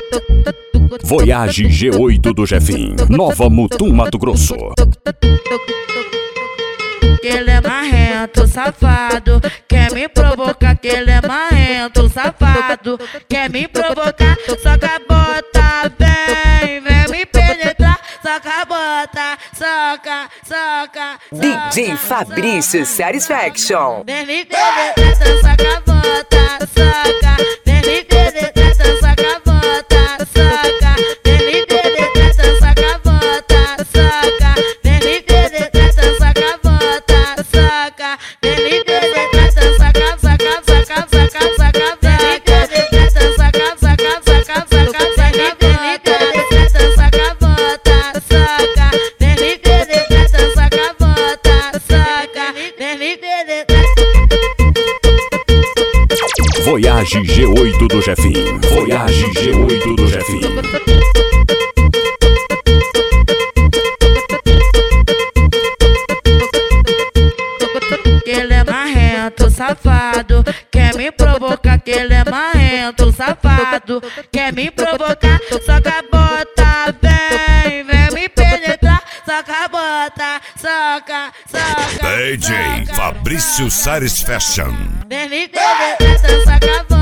Voyage G8 do Jefim, Nova Mutum, Mato Grosso. Que ele é marrento, safado, quer me provocar, que ele é marrento, safado, quer me provocar, soca a bota, vem me penetrar, soca a bota, soca. DJ Fabrício Satisfaction. Vem me penetrar, soca a bota, soca, vem me penetrar, soca a bota, soca, vem me penetrar, soca a bota, soca, vem me penetrar, soca a bota, soca, vem me penetrar, soca, vem me penetrar, soca a bota, soca, vem me penetrar, soca a bota, soca, vem me penetrar. Voyage G8 do Jefim, Voyage G8 do Jefim. Que ele é marrento, safado, quer me provocar, que ele é marrento, safado, quer me provocar, soca a bota, vem me penetrar, soca a bota, soca. DJ Fabrício Satisfaction. Vem me penetrar, soca a bota.